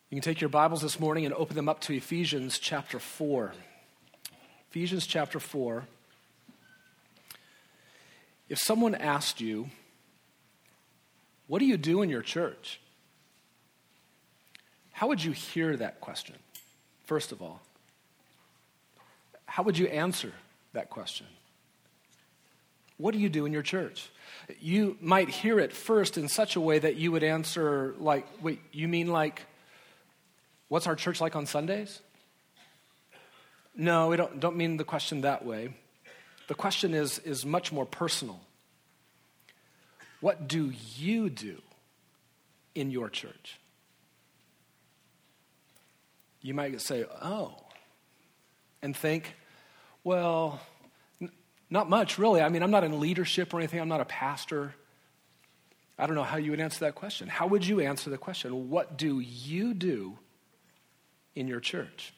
You can take your Bibles this morning and open them up to Ephesians chapter 4. Ephesians chapter 4. If someone asked you, what do you do in your church? How would you hear that question, first of all? How would you answer that question? What do you do in your church? You might hear it first in such a way that you would answer like, wait, you mean like, what's our church like on Sundays? No, we don't mean the question that way. The question is much more personal. What do you do in your church? You might say, oh, and think, well, not much really. I mean, I'm not in leadership or anything. I'm not a pastor. I don't know how you would answer that question. How would you answer the question? What do you do in your church?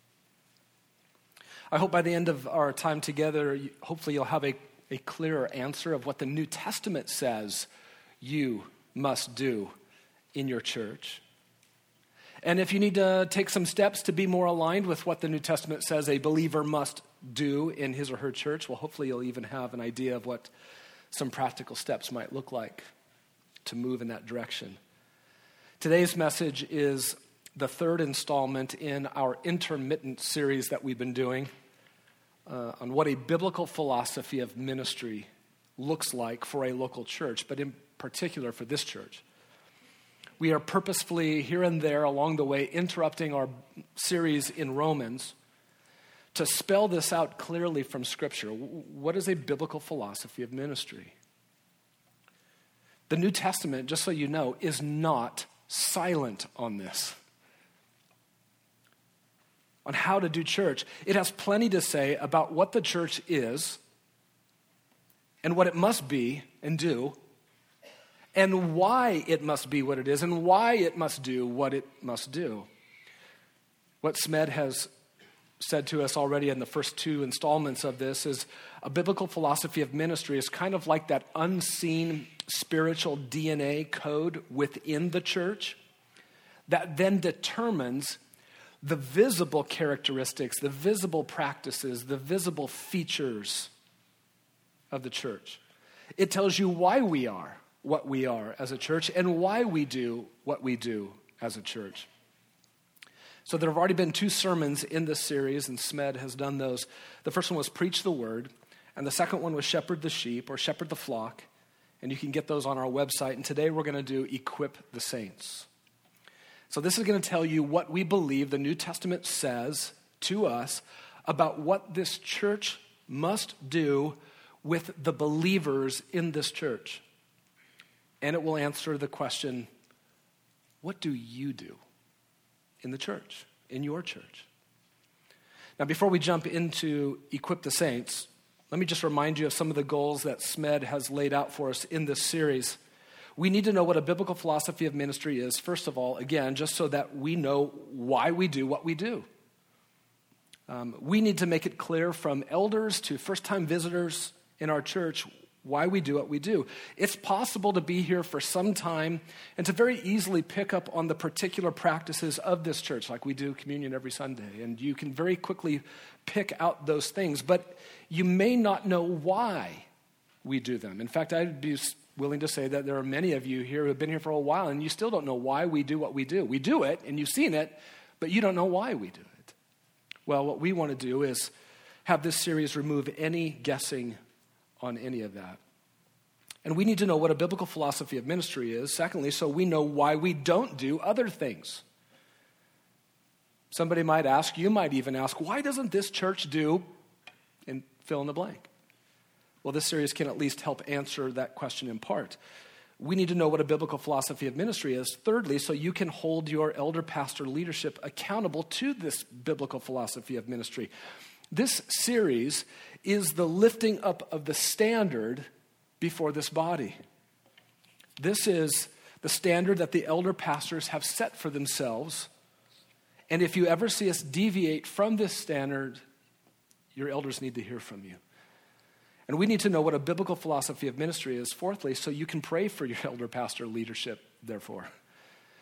I hope by the end of our time together, hopefully you'll have a clearer answer of what the New Testament says you must do in your church. And if you need to take some steps to be more aligned with what the New Testament says a believer must do in his or her church, well, hopefully you'll even have an idea of what some practical steps might look like to move in that direction. Today's message is the third installment in our intermittent series that we've been doing on what a biblical philosophy of ministry looks like for a local church, but in particular for this church. We are purposefully here and there along the way interrupting our series in Romans to spell this out clearly from Scripture. What is a biblical philosophy of ministry? The New Testament, just so you know, is not silent on this. On how to do church. It has plenty to say about what the church is and what it must be and do, and why it must be what it is and why it must do what it must do. What Smed has said to us already in the first two installments of this is a biblical philosophy of ministry is kind of like that unseen spiritual DNA code within the church that then determines the visible characteristics, the visible practices, the visible features of the church. It tells you why we are what we are as a church and why we do what we do as a church. So there have already been two sermons in this series, and Smed has done those. The first one was Preach the Word, and the second one was Shepherd the Sheep or Shepherd the Flock, and you can get those on our website. And today we're going to do Equip the Saints. So this is going to tell you what we believe the New Testament says to us about what this church must do with the believers in this church. And it will answer the question, what do you do in the church, in your church? Now, before we jump into Equip the Saints, let me just remind you of some of the goals that Smed has laid out for us in this series. We need to know what a biblical philosophy of ministry is, first of all, again, just so that we know why we do what we do. We need to make it clear from elders to first-time visitors in our church why we do what we do. It's possible to be here for some time and to very easily pick up on the particular practices of this church, like we do communion every Sunday, and you can very quickly pick out those things, but you may not know why we do them. In fact, I'd be willing to say that there are many of you here who have been here for a while and you still don't know why we do what we do. We do it and you've seen it, but you don't know why we do it. Well, what we want to do is have this series remove any guessing on any of that. And we need to know what a biblical philosophy of ministry is, secondly, so we know why we don't do other things. Somebody might ask, you might even ask, why doesn't this church do, and fill in the blank? Well, this series can at least help answer that question in part. We need to know what a biblical philosophy of ministry is. Thirdly, so you can hold your elder pastor leadership accountable to this biblical philosophy of ministry. This series is the lifting up of the standard before this body. This is the standard that the elder pastors have set for themselves. And if you ever see us deviate from this standard, your elders need to hear from you. And we need to know what a biblical philosophy of ministry is, fourthly, so you can pray for your elder pastor leadership, therefore.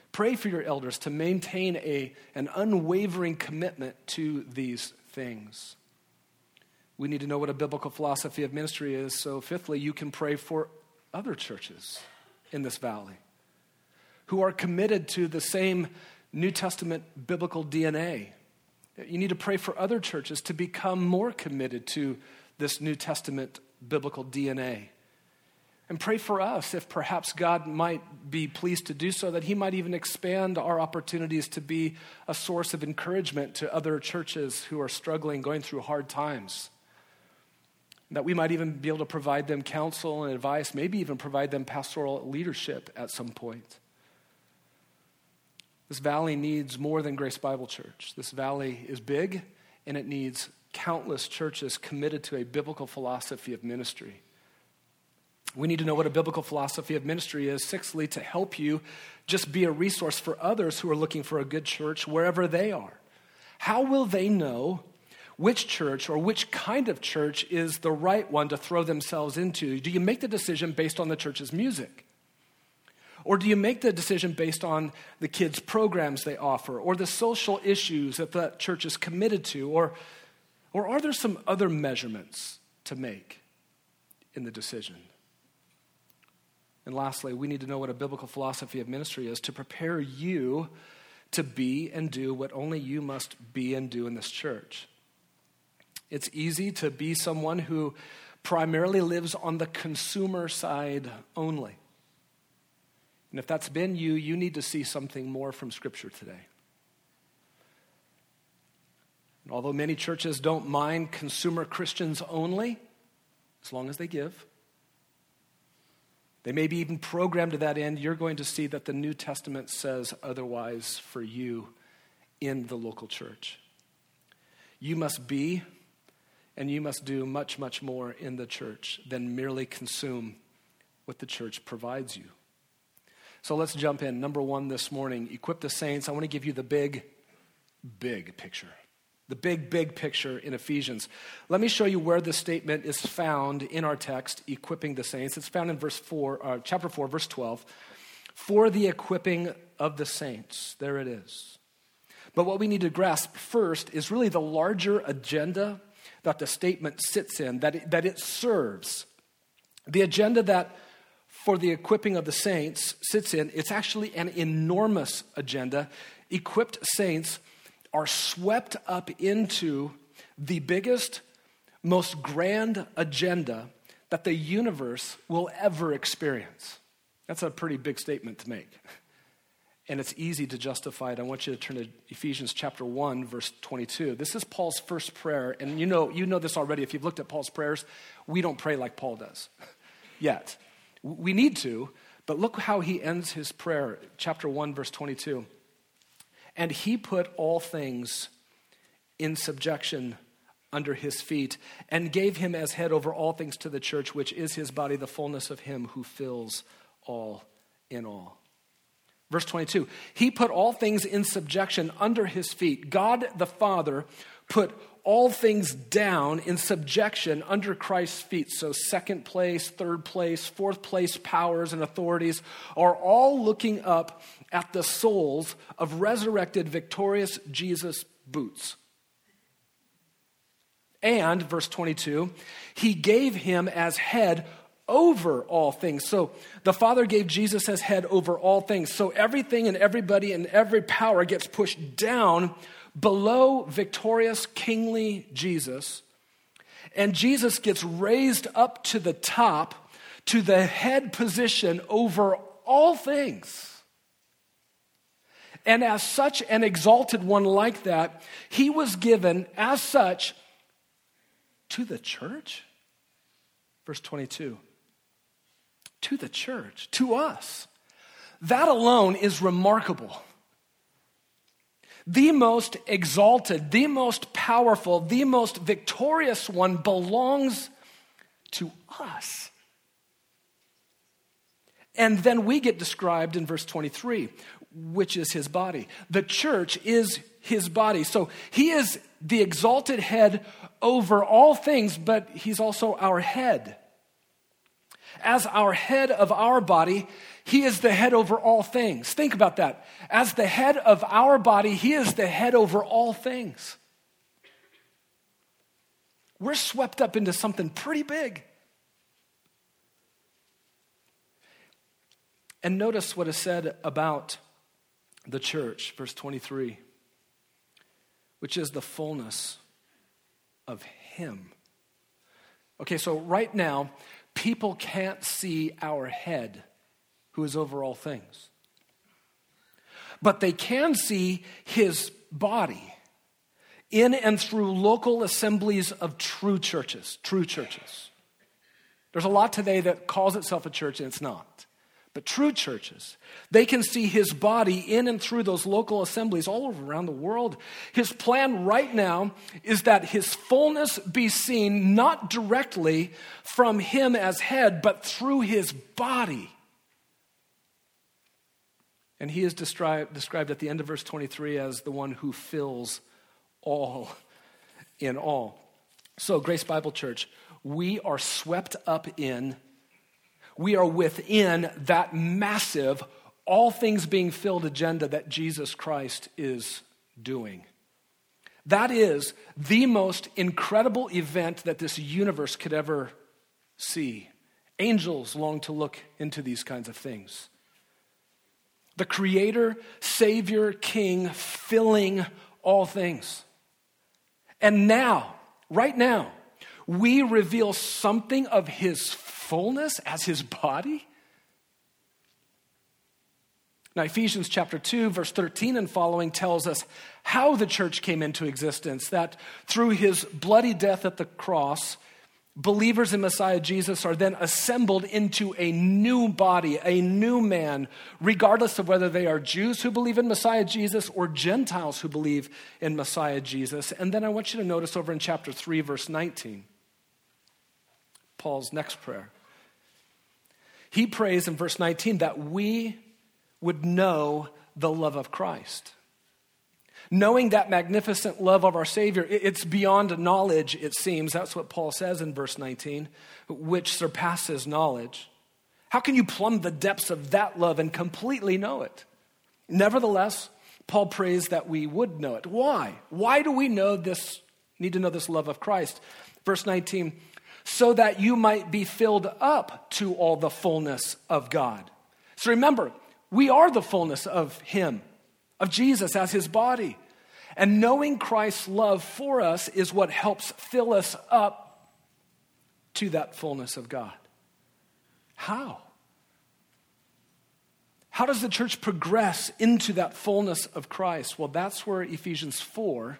Pray for your elders to maintain an unwavering commitment to these things. We need to know what a biblical philosophy of ministry is. So fifthly, you can pray for other churches in this valley who are committed to the same New Testament biblical DNA. You need to pray for other churches to become more committed to this New Testament biblical DNA. And pray for us if perhaps God might be pleased to do so, that he might even expand our opportunities to be a source of encouragement to other churches who are struggling, going through hard times. That we might even be able to provide them counsel and advice, maybe even provide them pastoral leadership at some point. This valley needs more than Grace Bible Church. This valley is big, and it needs countless churches committed to a biblical philosophy of ministry. We need to know what a biblical philosophy of ministry is. Sixthly, to help you just be a resource for others who are looking for a good church wherever they are. How will they know which church or which kind of church is the right one to throw themselves into? Do you make the decision based on the church's music? Or do you make the decision based on the kids' programs they offer or the social issues that the church is committed to? Or are there some other measurements to make in the decision? And lastly, we need to know what a biblical philosophy of ministry is to prepare you to be and do what only you must be and do in this church. It's easy to be someone who primarily lives on the consumer side only. And if that's been you, you need to see something more from Scripture today. And although many churches don't mind consumer Christians only, as long as they give, they may be even programmed to that end, you're going to see that the New Testament says otherwise for you in the local church. You must be and you must do much, much more in the church than merely consume what the church provides you. So let's jump in. Number one this morning, equip the saints. I want to give you the big picture. The big picture in Ephesians. Let me show you where this statement is found in our text, equipping the saints. It's found in chapter 4, verse 12. For the equipping of the saints. There it is. But what we need to grasp first is really the larger agenda that the statement sits in, that it serves. The agenda that for the equipping of the saints sits in, it's actually an enormous agenda. Equipped saints are swept up into the biggest, most grand agenda that the universe will ever experience. That's a pretty big statement to make. And it's easy to justify it. I want you to turn to Ephesians chapter 1, verse 22. This is Paul's first prayer. And you know this already. If you've looked at Paul's prayers, we don't pray like Paul does yet. We need to, but look how he ends his prayer, chapter 1, verse 22. And he put all things in subjection under his feet and gave him as head over all things to the church, which is his body, the fullness of him who fills all in all. Verse 22, he put all things in subjection under his feet. God the Father put all things down in subjection under Christ's feet. So second place, third place, fourth place powers and authorities are all looking up at the soles of resurrected, victorious Jesus' boots. And, verse 22, he gave him as head over all things. So the Father gave Jesus as head over all things. So everything and everybody and every power gets pushed down below victorious, kingly Jesus. And Jesus gets raised up to the top, to the head position over all things. And as such an exalted one like that, he was given as such to the church. Verse 22. To the church, to us. That alone is remarkable. The most exalted, the most powerful, the most victorious one belongs to us. And then we get described in verse 23, which is his body. The church is his body. So he is the exalted head over all things, but he's also our head. As our head of our body, He is the head over all things. Think about that. As the head of our body, he is the head over all things. We're swept up into something pretty big. And notice what is said about the church, verse 23, which is the fullness of him. Okay, so right now, people can't see our head, who is over all things. But they can see his body in and through local assemblies of true churches. There's a lot today that calls itself a church and it's not. But true churches, they can see his body in and through those local assemblies all over around the world. His plan right now is that his fullness be seen not directly from him as head, but through his body. And he is described at the end of verse 23 as the one who fills all in all. So, Grace Bible Church, we are swept up in, we are within that massive, all things being filled agenda that Jesus Christ is doing. That is the most incredible event that this universe could ever see. Angels long to look into these kinds of things. The Creator, Savior, King, filling all things. And now, right now, we reveal something of his fullness as his body. Now, Ephesians chapter 2, verse 13 and following tells us how the church came into existence, that through his bloody death at the cross, believers in Messiah Jesus are then assembled into a new body, a new man, regardless of whether they are Jews who believe in Messiah Jesus or Gentiles who believe in Messiah Jesus. And then I want you to notice over in chapter 3, verse 19, Paul's next prayer. He prays in verse 19 that we would know the love of Christ. Knowing that magnificent love of our Savior, it's beyond knowledge, it seems. That's what Paul says in verse 19, which surpasses knowledge. How can you plumb the depths of that love and completely know it? Nevertheless, Paul prays that we would know it. Why? Why do we need to know this love of Christ? Verse 19, so that you might be filled up to all the fullness of God. So remember, we are the fullness of him, of Jesus as his body. And knowing Christ's love for us is what helps fill us up to that fullness of God. How? How does the church progress into that fullness of Christ? Well, that's where Ephesians 4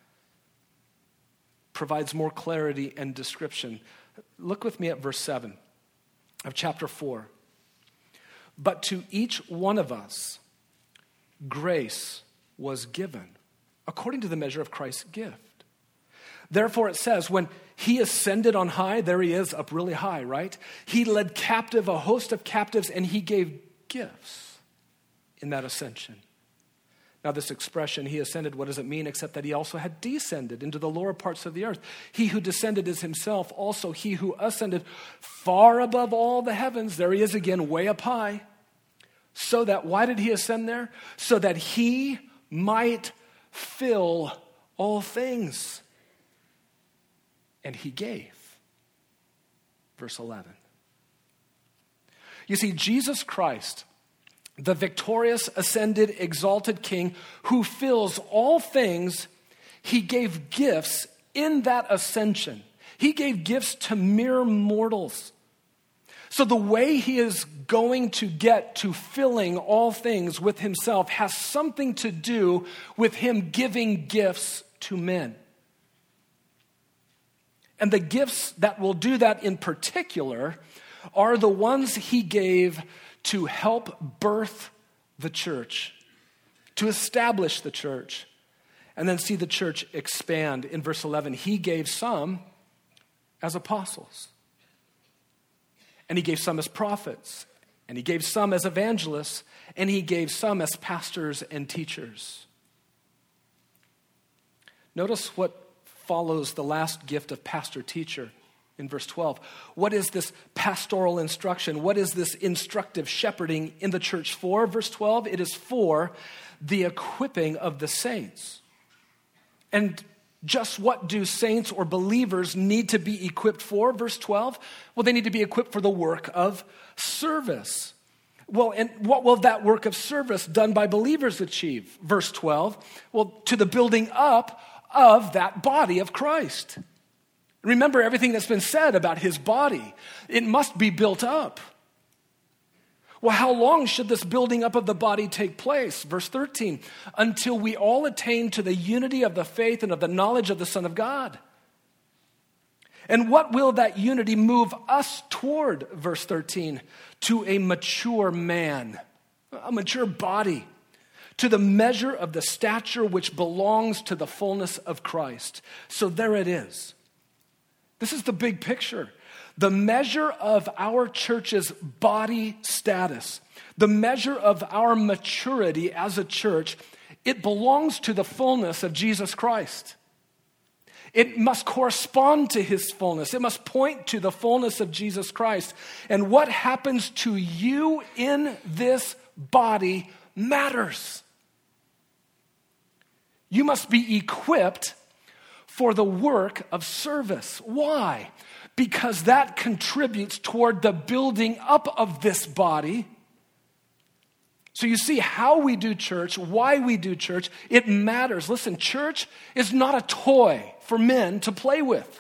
provides more clarity and description. Look with me at verse 7 of chapter 4. But to each one of us, grace was given according to the measure of Christ's gift. Therefore it says, when he ascended on high, there he is up really high, right? He led captive a host of captives and he gave gifts in that ascension. Now this expression, he ascended, what does it mean except that he also had descended into the lower parts of the earth? He who descended is himself also he who ascended far above all the heavens. There he is again, way up high. So that, why did he ascend there? So that he might fill all things. And he gave. Verse 11. You see, Jesus Christ, the victorious, ascended, exalted King who fills all things, he gave gifts in that ascension. He gave gifts to mere mortals. So the way he is going to get to filling all things with himself has something to do with him giving gifts to men. And the gifts that will do that in particular are the ones he gave to help birth the church, to establish the church, and then see the church expand. In verse 11, he gave some as apostles. And he gave some as prophets, and he gave some as evangelists, and he gave some as pastors and teachers. Notice what follows the last gift of pastor-teacher. in verse 12. What is this pastoral instruction? What is this instructive shepherding in the church for? Verse 12, it is for the equipping of the saints. And just what do saints or believers need to be equipped for? Verse 12, well, they need to be equipped for the work of service. Well, and what will that work of service done by believers achieve? Verse 12, well, to the building up of that body of Christ. Remember everything that's been said about his body. It must be built up. Well, how long should this building up of the body take place? Verse 13, until we all attain to the unity of the faith and of the knowledge of the Son of God. And what will that unity move us toward? Verse 13, to a mature man, a mature body, to the measure of the stature which belongs to the fullness of Christ. So there it is. This is the big picture. The measure of our church's body status, the measure of our maturity as a church, it belongs to the fullness of Jesus Christ. It must correspond to his fullness. It must point to the fullness of Jesus Christ. And what happens to you in this body matters. You must be equipped for the work of service. Why? Because that contributes toward the building up of this body. So you see how we do church, why we do church, it matters. Listen, church is not a toy for men to play with.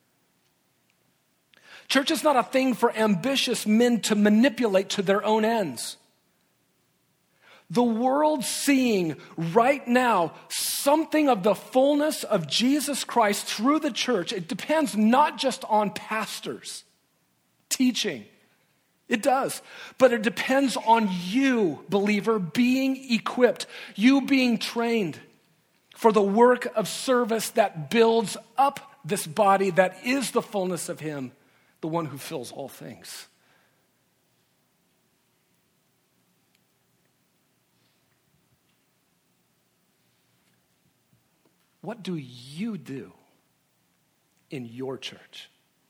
Church is not a thing for ambitious men to manipulate to their own ends. The world seeing right now something of the fullness of Jesus Christ through the church, it depends not just on pastors teaching. It does. But it depends on you, believer, being equipped, you being trained for the work of service that builds up this body that is the fullness of him, the one who fills all things. What do you do in your church?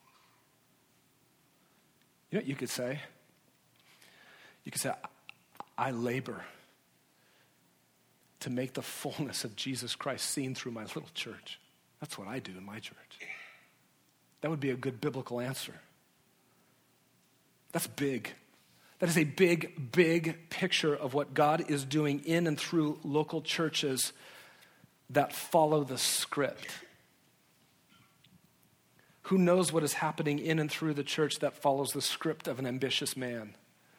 You know what you could say? You could say, I labor to make the fullness of Jesus Christ seen through my little church. That's what I do in my church. That would be a good biblical answer. That's big. That is a big, big picture of what God is doing in and through local churches that follow the script. Who knows what is happening in and through the church that follows the script of an ambitious man?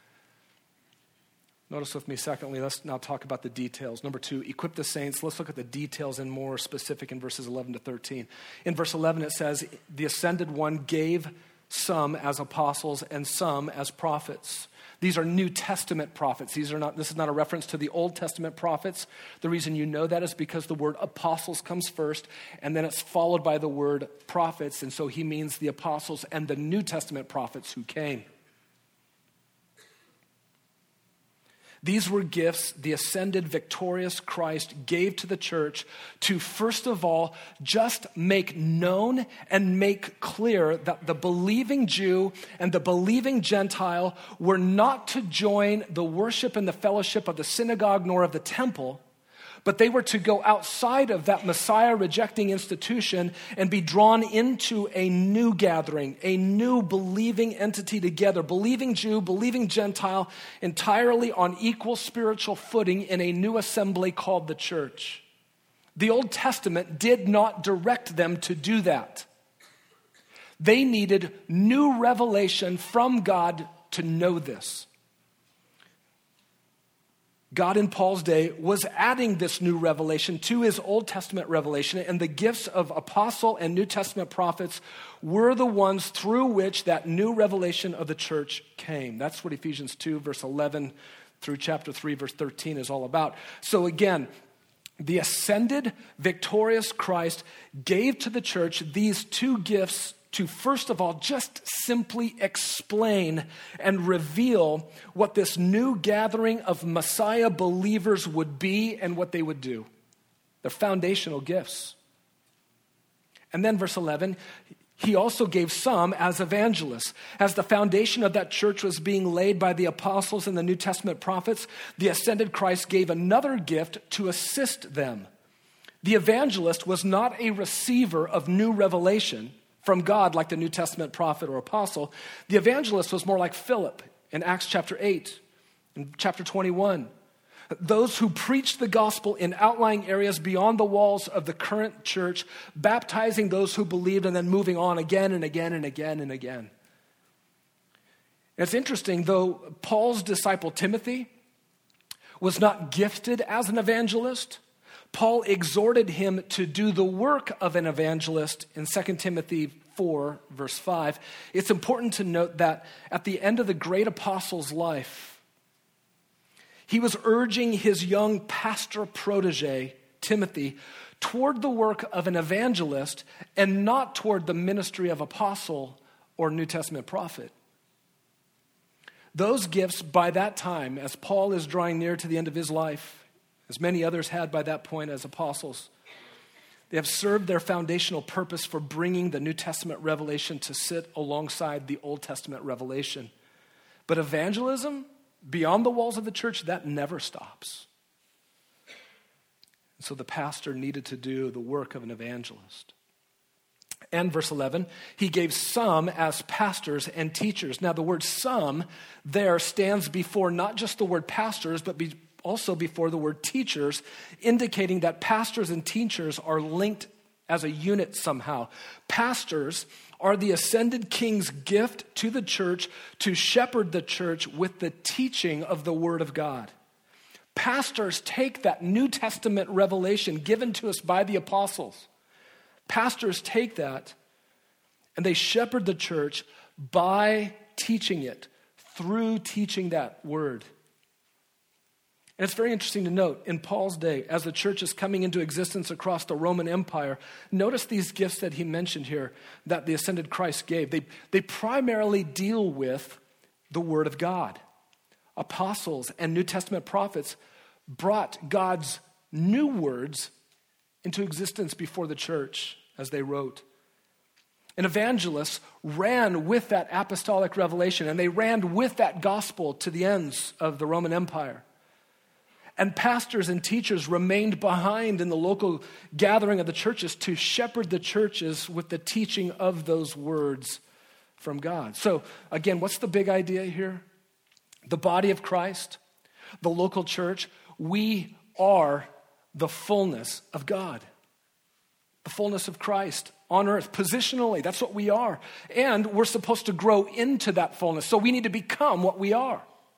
Notice with me, secondly, let's now talk about the details. Number 2, equip the saints. Let's look at the details and more specific in verses 11 to 13. In verse 11, it says, the ascended one gave some as apostles and some as prophets. These are New Testament prophets. This is not a reference to the Old Testament prophets. The reason you know that is because the word apostles comes first, and then it's followed by the word prophets, and so he means the apostles and the New Testament prophets who came. These were gifts the ascended, victorious Christ gave to the church to, first of all, just make known and make clear that the believing Jew and the believing Gentile were not to join the worship and the fellowship of the synagogue nor of the temple, but they were to go outside of that Messiah-rejecting institution and be drawn into a new gathering, a new believing entity together, believing Jew, believing Gentile, entirely on equal spiritual footing in a new assembly called the church. The Old Testament did not direct them to do that. They needed new revelation from God to know this. God in Paul's day was adding this new revelation to his Old Testament revelation, and the gifts of apostle and New Testament prophets were the ones through which that new revelation of the church came. That's what Ephesians 2, verse 11 through chapter 3, verse 13 is all about. So again, the ascended, victorious Christ gave to the church these two gifts to, first of all, just simply explain and reveal what this new gathering of Messiah believers would be and what they would do. They're foundational gifts. And then verse 11, he also gave some as evangelists. As the foundation of that church was being laid by the apostles and the New Testament prophets, the ascended Christ gave another gift to assist them. The evangelist was not a receiver of new revelation from God like the New Testament prophet or apostle. The evangelist was more like Philip in Acts chapter 8 and chapter 21. Those who preached the gospel in outlying areas beyond the walls of the current church, baptizing those who believed and then moving on again and again and again and again. It's interesting, though Paul's disciple Timothy was not gifted as an evangelist, Paul exhorted him to do the work of an evangelist in 2 Timothy 4, verse 5. It's important to note that at the end of the great apostle's life, he was urging his young pastor protege, Timothy, toward the work of an evangelist and not toward the ministry of apostle or New Testament prophet. Those gifts by that time, as Paul is drawing near to the end of his life, as many others had by that point as apostles, they have served their foundational purpose for bringing the New Testament revelation to sit alongside the Old Testament revelation. But evangelism, beyond the walls of the church, that never stops. And so the pastor needed to do the work of an evangelist. And verse 11, he gave some as pastors and teachers. Now the word some there stands before not just the word pastors, but also before the word teachers, indicating that pastors and teachers are linked as a unit somehow. Pastors are the ascended king's gift to the church to shepherd the church with the teaching of the word of God. Pastors take that New Testament revelation given to us by the apostles. Pastors take that and they shepherd the church by teaching it, through teaching that word. And it's very interesting to note, in Paul's day, as the church is coming into existence across the Roman Empire, notice these gifts that he mentioned here that the ascended Christ gave. They primarily deal with the Word of God. Apostles and New Testament prophets brought God's new words into existence before the church as they wrote. And evangelists ran with that apostolic revelation, and they ran with that gospel to the ends of the Roman Empire. And pastors and teachers remained behind in the local gathering of the churches to shepherd the churches with the teaching of those words from God. So again, what's the big idea here? The body of Christ, the local church, we are the fullness of God. The fullness of Christ on earth, positionally, that's what we are. And we're supposed to grow into that fullness, so we need to become what we are.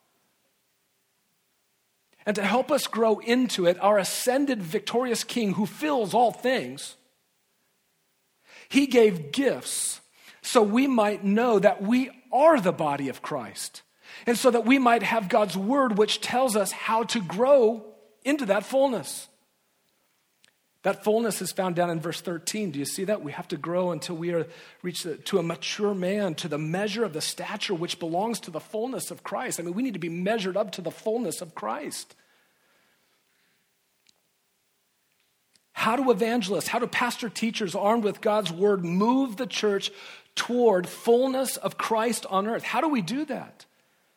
And to help us grow into it, our ascended victorious King who fills all things, he gave gifts so we might know that we are the body of Christ. And so that we might have God's word which tells us how to grow into that fullness. That fullness is found down in verse 13. Do you see that? We have to grow until we are reached to a mature man, to the measure of the stature which belongs to the fullness of Christ. I mean, we need to be measured up to the fullness of Christ. How do evangelists, how do pastor teachers armed with God's word move the church toward fullness of Christ on earth? How do we do that?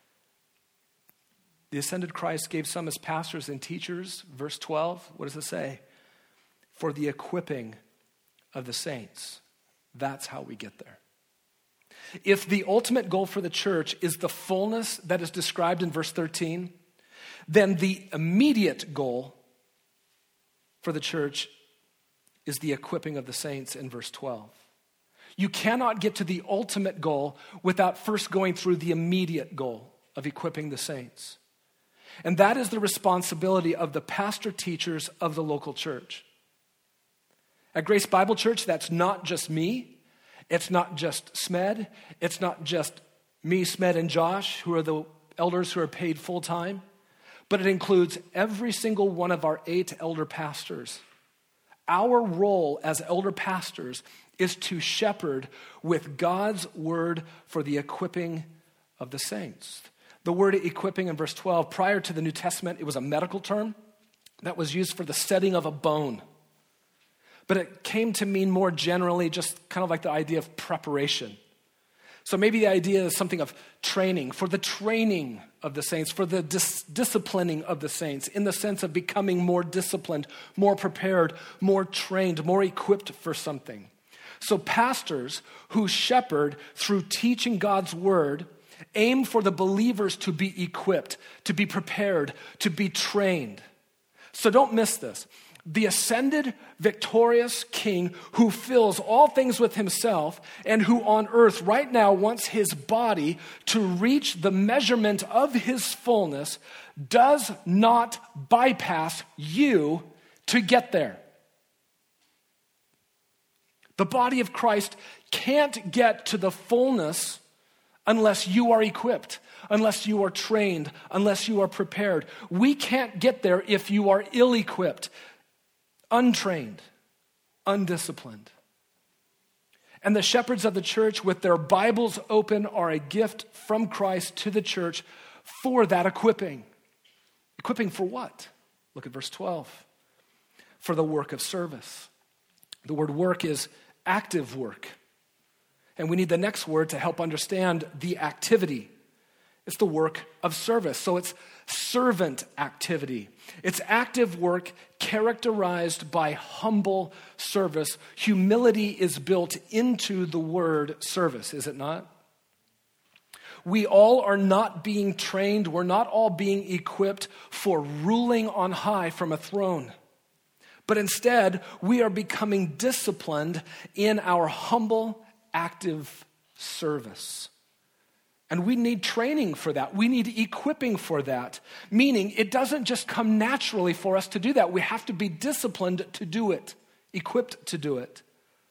The ascended Christ gave some as pastors and teachers. Verse 12, what does it say? For the equipping of the saints. That's how we get there. If the ultimate goal for the church is the fullness that is described in verse 13, then the immediate goal for the church is the equipping of the saints in verse 12. You cannot get to the ultimate goal without first going through the immediate goal of equipping the saints. And that is the responsibility of the pastor teachers of the local church. At Grace Bible Church, that's not just me. It's not just Smed. It's not just me, Smed, and Josh, who are the elders who are paid full time. But it includes every single one of our 8 elder pastors. Our role as elder pastors is to shepherd with God's word for the equipping of the saints. The word equipping in verse 12, prior to the New Testament, it was a medical term that was used for the setting of a bone. but it came to mean more generally just kind of like the idea of preparation. So maybe the idea is something of training, for the training of the saints, for the disciplining of the saints, in the sense of becoming more disciplined, more prepared, more trained, more equipped for something. So pastors who shepherd through teaching God's word aim for the believers to be equipped, to be prepared, to be trained. So don't miss this. The ascended, victorious King who fills all things with himself and who on earth right now wants his body to reach the measurement of his fullness does not bypass you to get there. The body of Christ can't get to the fullness unless you are equipped, unless you are trained, unless you are prepared. We can't get there if you are ill-equipped, untrained, undisciplined. And the shepherds of the church, with their Bibles open, are a gift from Christ to the church for that equipping. Equipping for what? Look at verse 12. For the work of service. The word work is active work. And we need the next word to help understand the activity. It's the work of service. So it's servant activity. It's active work characterized by humble service. Humility is built into the word service, is it not? We all are not being trained. We're not all being equipped for ruling on high from a throne. But instead, we are becoming disciplined in our humble, active service. And we need training for that. We need equipping for that. Meaning, it doesn't just come naturally for us to do that. We have to be disciplined to do it, equipped to do it.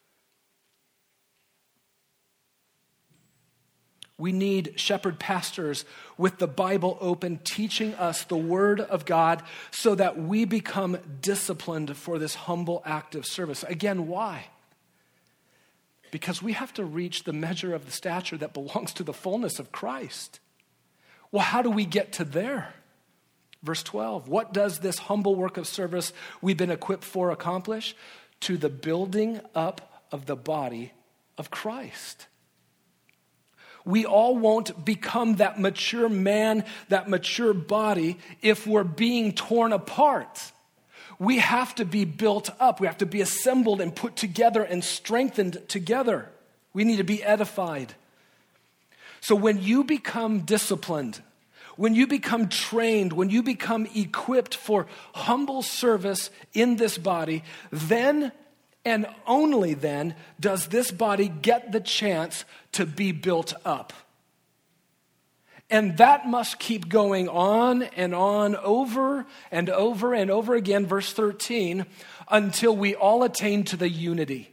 We need shepherd pastors with the Bible open, teaching us the Word of God so that we become disciplined for this humble act of service. Again, why? Because we have to reach the measure of the stature that belongs to the fullness of Christ. Well, how do we get to there? Verse 12, what does this humble work of service we've been equipped for accomplish? To the building up of the body of Christ. We all won't become that mature man, that mature body, if we're being torn apart. We have to be built up. We have to be assembled and put together and strengthened together. We need to be edified. So when you become disciplined, when you become trained, when you become equipped for humble service in this body, then and only then does this body get the chance to be built up. And that must keep going on and on, over and over and over again, verse 13, until we all attain to the unity.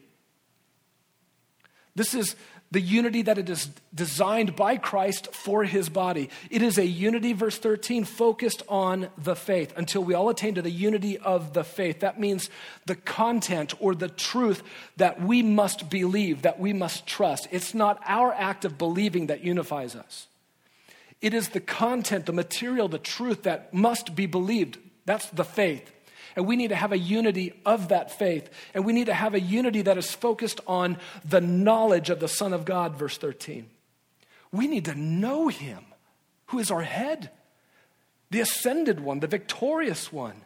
This is the unity that it is designed by Christ for his body. It is a unity, verse 13, focused on the faith, until we all attain to the unity of the faith. That means the content or the truth that we must believe, that we must trust. It's not our act of believing that unifies us. It is the content, the material, the truth that must be believed. That's the faith. And we need to have a unity of that faith. And we need to have a unity that is focused on the knowledge of the Son of God, verse 13. We need to know him, who is our head, the ascended one, the victorious one.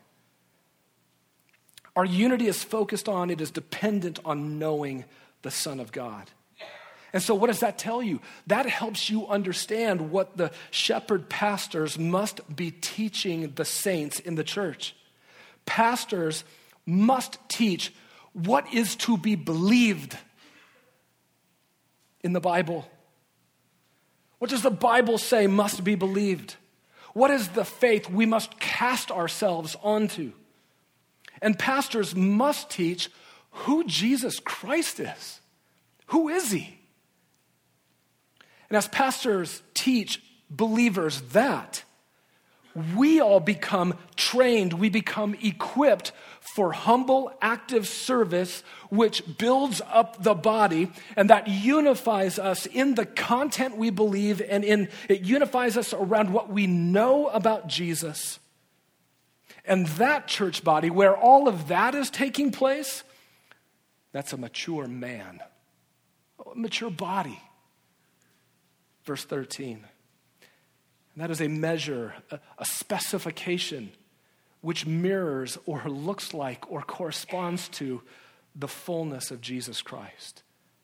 Our unity is focused on, it is dependent on knowing the Son of God. And so what does that tell you? That helps you understand what the shepherd pastors must be teaching the saints in the church. Pastors must teach what is to be believed in the Bible. What does the Bible say must be believed? What is the faith we must cast ourselves onto? And pastors must teach who Jesus Christ is. Who is he? And as pastors teach believers that, we all become trained, we become equipped for humble, active service, which builds up the body, and that unifies us in the content we believe, and it unifies us around what we know about Jesus. And that church body, where all of that is taking place, That's a mature man, a mature body. Verse 13. And that is a measure, a specification which mirrors or looks like or corresponds to the fullness of Jesus Christ.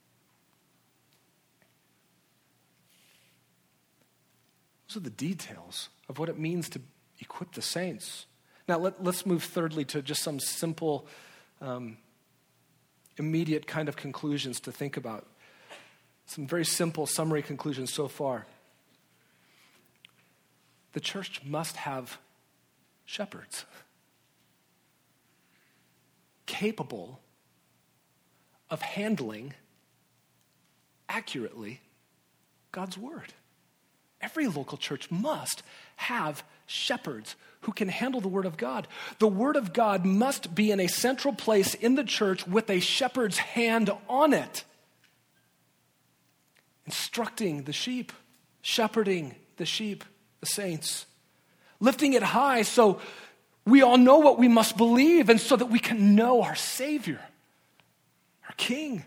Those are the details of what it means to equip the saints. Now let's move thirdly to just some simple, immediate kind of conclusions to think about. Some very simple summary conclusions so far. The church must have shepherds capable of handling accurately God's word. Every local church must have shepherds who can handle the word of God. The word of God must be in a central place in the church with a shepherd's hand on it, instructing the sheep, shepherding the sheep, the saints, lifting it high so we all know what we must believe and so that we can know our Savior, our King.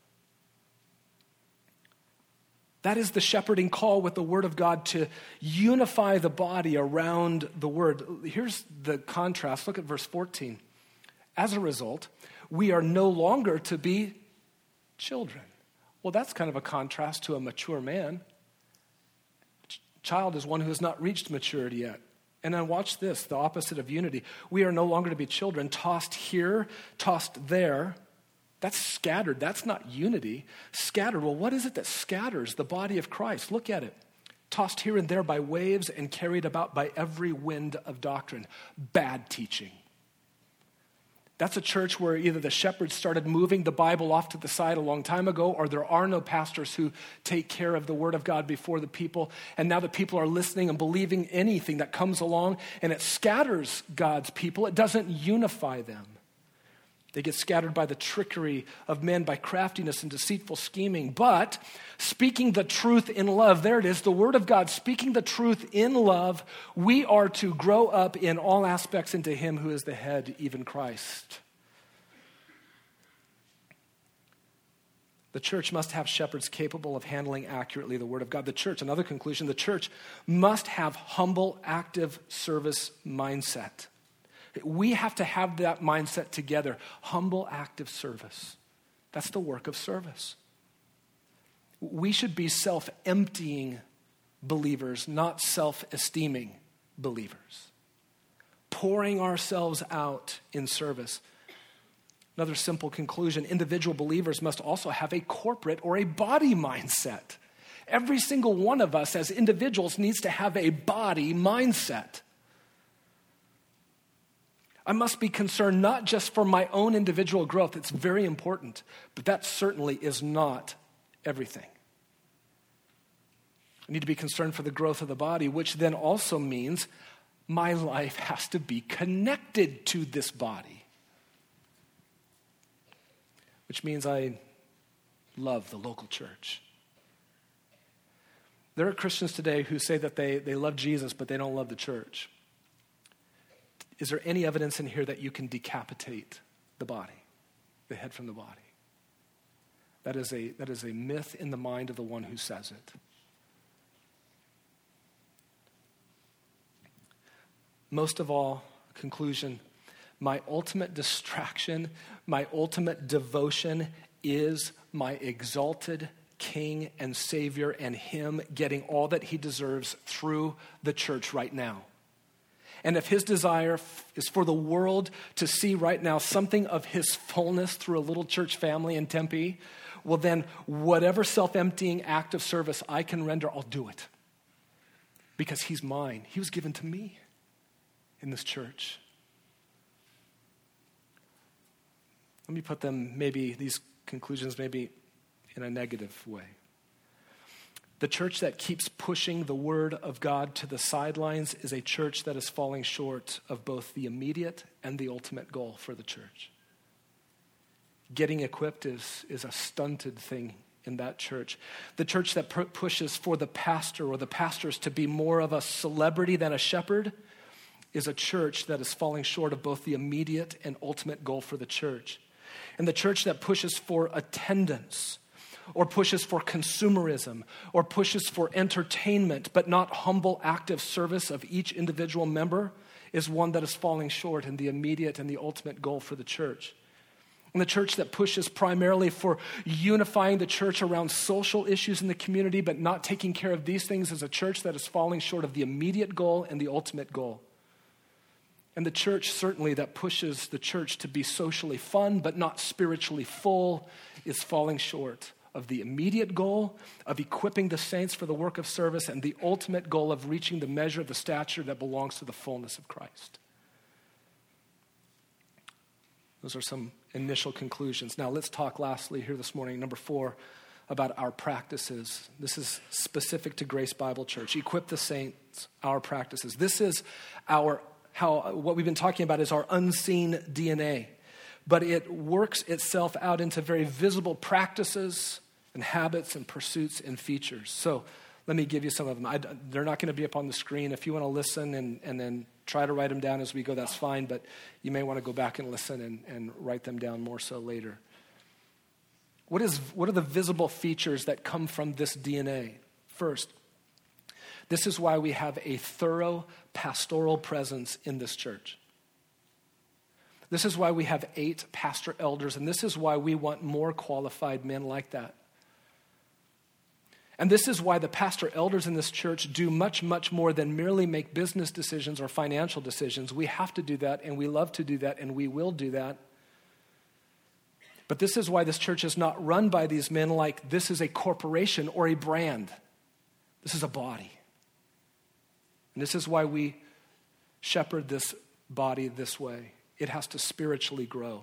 That is the shepherding call with the word of God, to unify the body around the word. Here's the contrast. Look at verse 14. As a result, we are no longer to be children. Well, that's kind of a contrast to a mature man. Child is one who has not reached maturity yet. And then watch this, the opposite of unity. We are no longer to be children, tossed here, tossed there. That's scattered. That's not unity. Scattered. Well, what is it that scatters the body of Christ? Look at it. Tossed here and there by waves and carried about by every wind of doctrine. Bad teaching. That's a church where either the shepherds started moving the Bible off to the side a long time ago, or there are no pastors who take care of the word of God before the people. And now the people are listening and believing anything that comes along, and it scatters God's people. It doesn't unify them. They get scattered by the trickery of men, by craftiness and deceitful scheming. But speaking the truth in love, there it is, the word of God, speaking the truth in love, we are to grow up in all aspects into him who is the head, even Christ. The church must have shepherds capable of handling accurately the word of God. The church, another conclusion, the church must have humble, active service mindset. We have to have that mindset together. Humble, active service. That's the work of service. We should be self-emptying believers, not self-esteeming believers. Pouring ourselves out in service. Another simple conclusion, individual believers must also have a corporate or a body mindset. Every single one of us as individuals needs to have a body mindset. I must be concerned not just for my own individual growth. It's very important, but that certainly is not everything. I need to be concerned for the growth of the body, which then also means my life has to be connected to this body, which means I love the local church. There are Christians today who say that they love Jesus, but they don't love the church. Is there any evidence in here that you can decapitate the body, the head from the body? That is a myth in the mind of the one who says it. Most of all, conclusion, my ultimate distraction, my ultimate devotion is my exalted King and Savior and him getting all that he deserves through the church right now. And if his desire is for the world to see right now something of his fullness through a little church family in Tempe, well then whatever self-emptying act of service I can render, I'll do it. Because he's mine. He was given to me in this church. Let me put them these conclusions maybe in a negative way. The church that keeps pushing the word of God to the sidelines is a church that is falling short of both the immediate and the ultimate goal for the church. Getting equipped is a stunted thing in that church. The church that pushes for the pastor or the pastors to be more of a celebrity than a shepherd is a church that is falling short of both the immediate and ultimate goal for the church. And the church that pushes for attendance, or pushes for consumerism, or pushes for entertainment, but not humble, active service of each individual member, is one that is falling short in the immediate and the ultimate goal for the church. And the church that pushes primarily for unifying the church around social issues in the community, but not taking care of these things, is a church that is falling short of the immediate goal and the ultimate goal. And the church, certainly, that pushes the church to be socially fun, but not spiritually full, is falling short of the immediate goal of equipping the saints for the work of service and the ultimate goal of reaching the measure of the stature that belongs to the fullness of Christ. Those are some initial conclusions. Now let's talk lastly here this morning, number 4, about our practices. This is specific to Grace Bible Church. Equip the saints, our practices. This is what we've been talking about is our unseen DNA, but it works itself out into very visible practices and habits and pursuits and features. So let me give you some of them. They're not going to be up on the screen. If you want to listen and then try to write them down as we go, that's fine, but you may want to go back and listen and write them down more so later. What are the visible features that come from this DNA? First, this is why we have a thorough pastoral presence in this church. This is why we have 8 pastor elders, and this is why we want more qualified men like that. And this is why the pastor elders in this church do much, much more than merely make business decisions or financial decisions. We have to do that, and we love to do that, and we will do that. But this is why this church is not run by these men like this is a corporation or a brand. This is a body. And this is why we shepherd this body this way. It has to spiritually grow.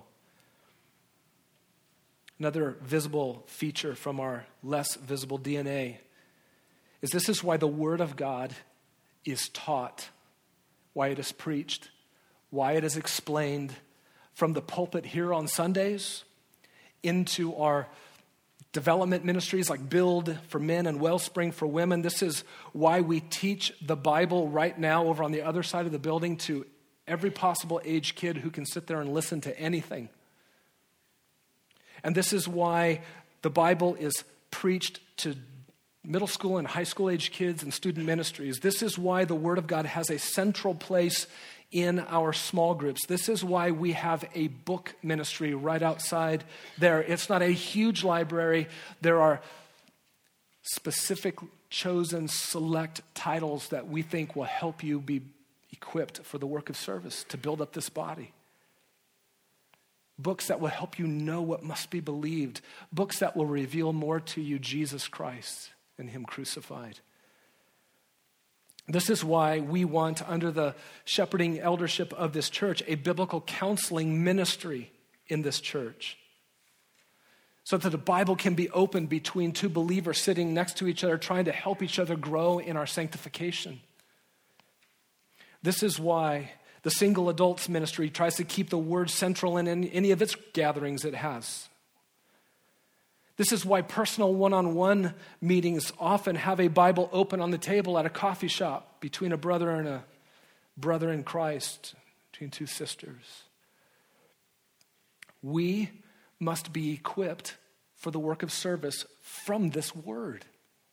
Another visible feature from our less visible DNA is this is why the Word of God is taught, why it is preached, why it is explained from the pulpit here on Sundays into our development ministries like Build for Men and Wellspring for Women. This is why we teach the Bible right now over on the other side of the building to every possible age kid who can sit there and listen to anything. And this is why the Bible is preached to middle school and high school age kids and student ministries. This is why the Word of God has a central place in our small groups. This is why we have a book ministry right outside there. It's not a huge library. There are specific, chosen, select titles that we think will help you be equipped for the work of service to build up this body. Books that will help you know what must be believed. Books that will reveal more to you Jesus Christ and Him crucified. This is why we want, under the shepherding eldership of this church, a biblical counseling ministry in this church. So that the Bible can be opened between 2 believers sitting next to each other, trying to help each other grow in our sanctification. This is why the single adults ministry tries to keep the Word central in any of its gatherings it has. This is why personal one-on-one meetings often have a Bible open on the table at a coffee shop between a brother and a brother in Christ, between 2 sisters. We must be equipped for the work of service from this Word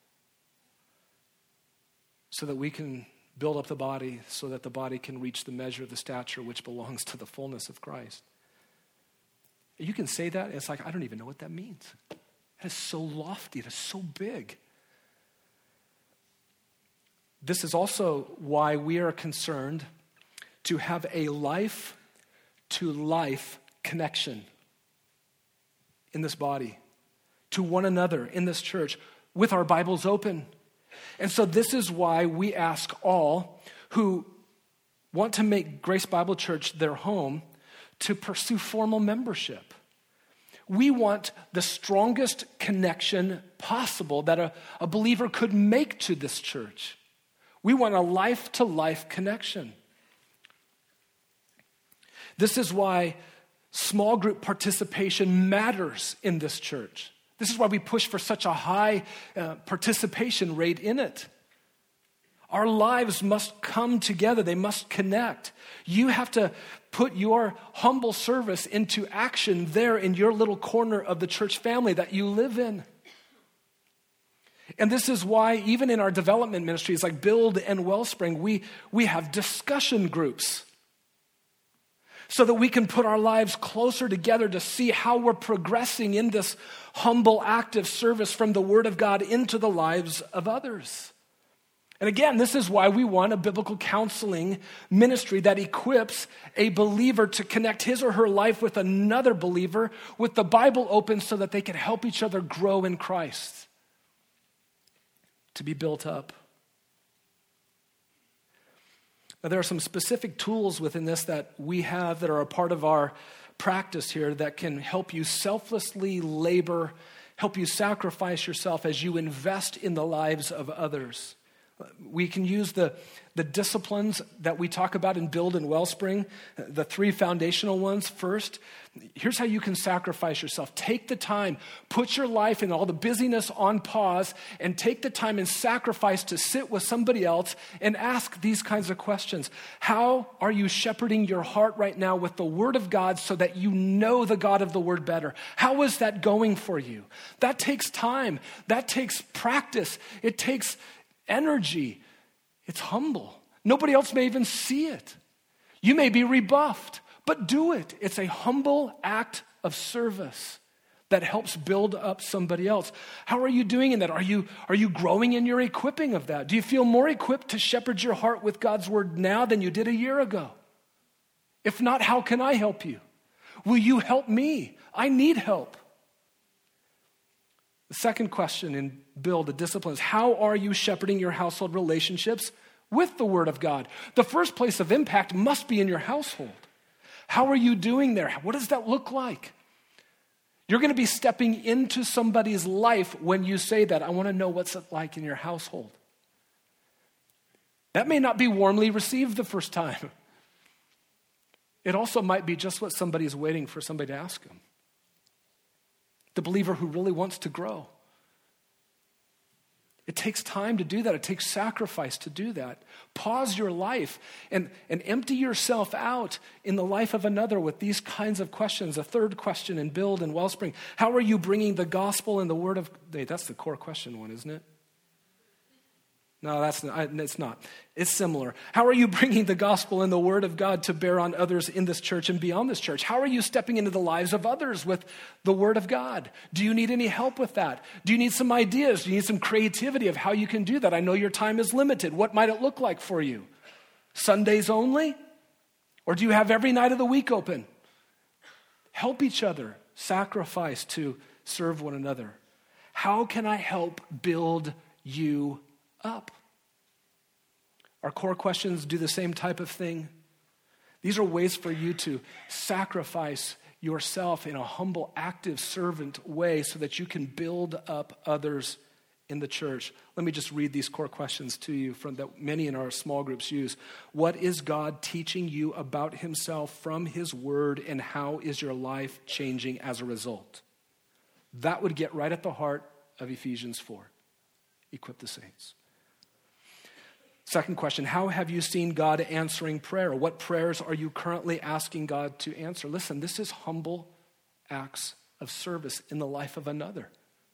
so that we can build up the body, so that the body can reach the measure of the stature which belongs to the fullness of Christ. You can say that, and it's like, I don't even know what that means. That is so lofty, it is so big. This is also why we are concerned to have a life-to-life connection in this body, to one another in this church, with our Bibles open. And so this is why we ask all who want to make Grace Bible Church their home to pursue formal membership. We want the strongest connection possible that a believer could make to this church. We want a life-to-life connection. This is why small group participation matters in this church. This is why we push for such a high participation rate in it. Our lives must come together. They must connect. You have to put your humble service into action there in your little corner of the church family that you live in. And this is why even in our development ministries like Build and Wellspring, we have discussion groups so that we can put our lives closer together to see how we're progressing in this humble, active service from the Word of God into the lives of others. And again, this is why we want a biblical counseling ministry that equips a believer to connect his or her life with another believer with the Bible open so that they can help each other grow in Christ, to be built up. Now, there are some specific tools within this that we have that are a part of our practice here that can help you selflessly labor, help you sacrifice yourself as you invest in the lives of others. We can use the disciplines that we talk about in Build and Wellspring, the 3 foundational ones. First, here's how you can sacrifice yourself. Take the time, put your life and all the busyness on pause, and take the time and sacrifice to sit with somebody else and ask these kinds of questions. How are you shepherding your heart right now with the Word of God so that you know the God of the Word better? How is that going for you? That takes time. That takes practice. It takes energy. It's humble. Nobody else may even see it. You may be rebuffed, but do it. It's a humble act of service that helps build up somebody else. How are you doing in that? Are you growing in your equipping of that? Do you feel more equipped to shepherd your heart with God's Word now than you did a year ago? If not, how can I help you? Will you help me? I need help. The second question in Build, the disciplines, how are you shepherding your household relationships with the Word of God? The first place of impact must be in your household. How are you doing there? What does that look like? You're going to be stepping into somebody's life when you say that. I want to know what's it like in your household. That may not be warmly received the first time. It also might be just what somebody's waiting for somebody to ask them. The believer who really wants to grow. It takes time to do that. It takes sacrifice to do that. Pause your life and empty yourself out in the life of another with these kinds of questions. A third question in Build and Wellspring. How are you bringing the gospel and the word of... That's the core question one, isn't it? No, it's not. It's similar. How are you bringing the gospel and the word of God to bear on others in this church and beyond this church? How are you stepping into the lives of others with the word of God? Do you need any help with that? Do you need some ideas? Do you need some creativity of how you can do that? I know your time is limited. What might it look like for you? Sundays only? Or do you have every night of the week open? Help each other. Sacrifice to serve one another. How can I help build you up? Our core questions do the same type of thing. These are ways for you to sacrifice yourself in a humble, active servant way so that you can build up others in the church. Let me just read these core questions to you from that many in our small groups use. What is God teaching you about himself from his word, and how is your life changing as a result? That would get right at the heart of Ephesians 4. Equip the saints. Second question, how have you seen God answering prayer? What prayers are you currently asking God to answer? Listen, this is humble acts of service in the life of another.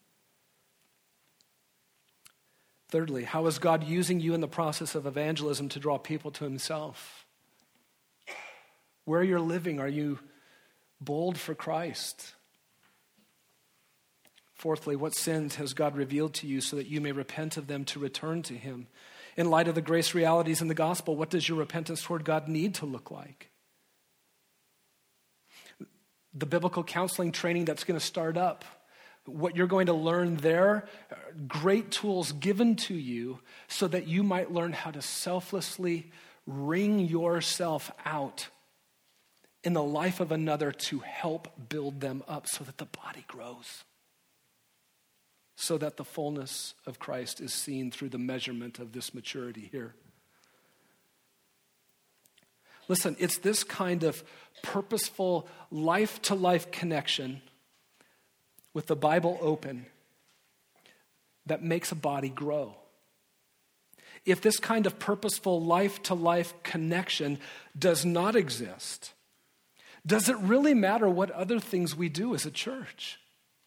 Thirdly, how is God using you in the process of evangelism to draw people to himself? Where you're living, are you bold for Christ? Fourthly, what sins has God revealed to you so that you may repent of them to return to him? In light of the grace realities in the gospel, what does your repentance toward God need to look like? The biblical counseling training that's going to start up, what you're going to learn there, great tools given to you so that you might learn how to selflessly wring yourself out in the life of another to help build them up so that the body grows, so that the fullness of Christ is seen through the measurement of this maturity here. Listen, it's this kind of purposeful life-to-life connection with the Bible open that makes a body grow. if this kind of purposeful life-to-life connection does not exist, does it really matter what other things we do as a church?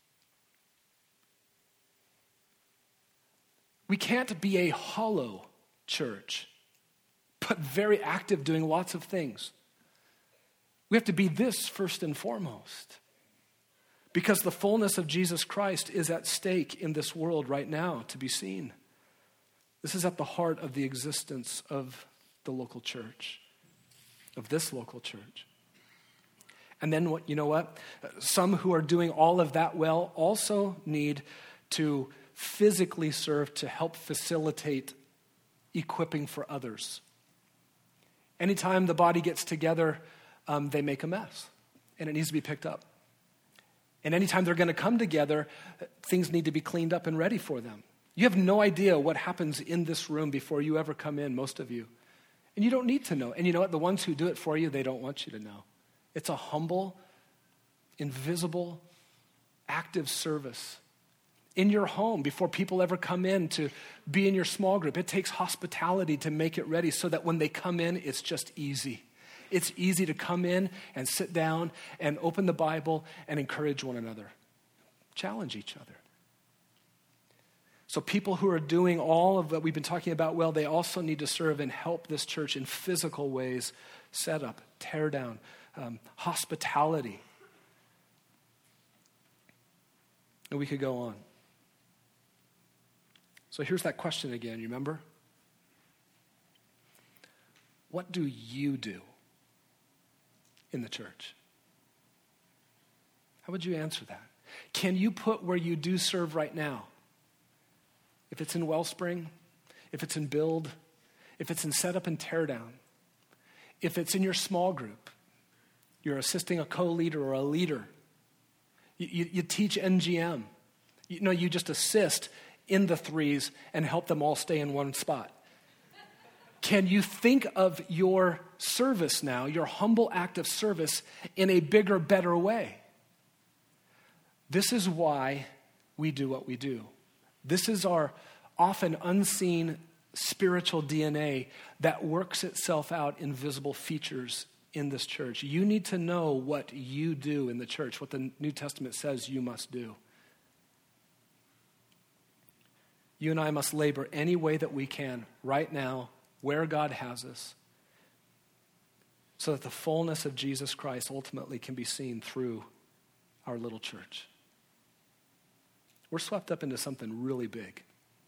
We can't be a hollow church, but very active doing lots of things. We have to be this first and foremost, because the fullness of Jesus Christ is at stake in this world right now to be seen. This is at the heart of the existence of the local church, of this local church. And then you know what? Some who are doing all of that well also need to physically serve to help facilitate equipping for others. Anytime the body gets together, they make a mess, and it needs to be picked up. And anytime they're going to come together, things need to be cleaned up and ready for them. You have no idea what happens in this room before you ever come in, most of you. And you don't need to know. And you know what? The ones who do it for you, they don't want you to know. It's a humble, invisible, active service in your home before people ever come in to be in your small group. It takes hospitality to make it ready so that when they come in, it's just easy. It's easy to come in and sit down and open the Bible and encourage one another, challenge each other. So people who are doing all of what we've been talking about well, they also need to serve and help this church in physical ways, set up, tear down, hospitality. And we could go on. So here's that question again, you remember? What do you do in the church? How would you answer that? Can you put where you do serve right now? If it's in Wellspring, if it's in Build, if it's in Setup and Teardown, if it's in your small group, you're assisting a co-leader or a leader, you teach NGM, you just assist in the threes and help them all stay in one spot. Can you think of your service now, your humble act of service, in a bigger, better way? This is why we do what we do. This is our often unseen spiritual DNA that works itself out in visible features in this church. You need to know what you do in the church, what the New Testament says you must do. You and I must labor any way that we can right now, where God has us, so that the fullness of Jesus Christ ultimately can be seen through our little church. We're swept up into something really big.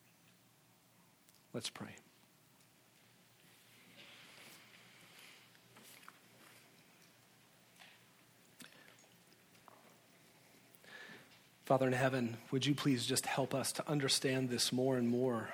Let's pray. Father in heaven, would you please just help us to understand this more and more?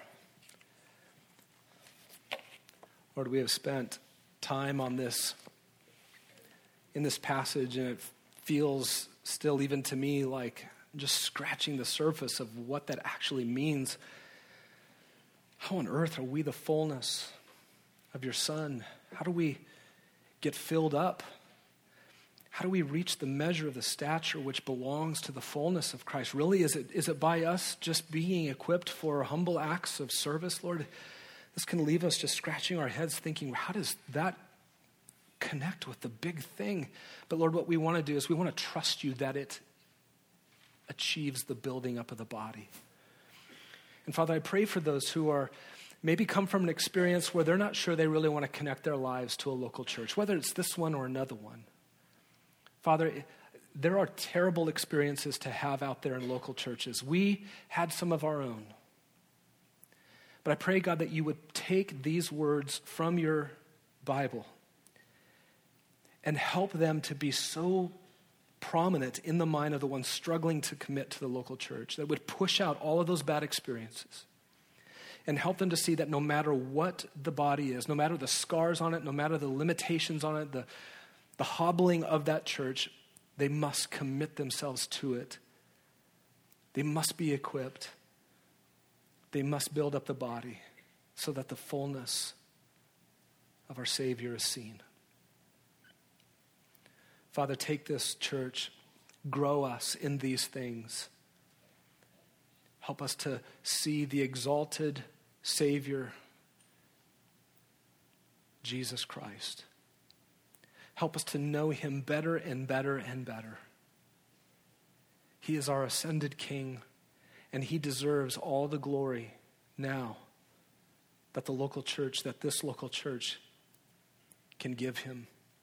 Lord, we have spent time on this, in this passage, and it feels still even to me like just scratching the surface of what that actually means. How on earth are we the fullness of your Son? How do we get filled up? How do we reach the measure of the stature which belongs to the fullness of Christ? Really, is it by us just being equipped for humble acts of service, Lord? This can leave us just scratching our heads thinking, how does that connect with the big thing? But Lord, what we want to do is we want to trust you that it achieves the building up of the body. And Father, I pray for those who are maybe come from an experience where they're not sure they really want to connect their lives to a local church, whether it's this one or another one. Father, there are terrible experiences to have out there in local churches. We had some of our own. But I pray, God, that you would take these words from your Bible and help them to be so prominent in the mind of the one struggling to commit to the local church, that would push out all of those bad experiences and help them to see that no matter what the body is, no matter the scars on it, no matter the limitations on it, the hobbling of that church, they must commit themselves to it. They must be equipped. They must build up the body so that the fullness of our Savior is seen. Father, take this church, grow us in these things. Help us to see the exalted Savior Jesus Christ. Help us to know him better and better and better. He is our ascended King, and he deserves all the glory now that this local church can give him.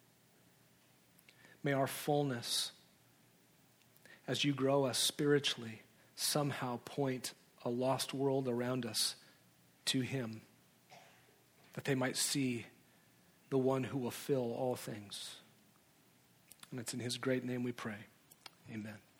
May our fullness, as you grow us spiritually, somehow point a lost world around us to him, that they might see the one who will fill all things. And it's in his great name we pray. Amen.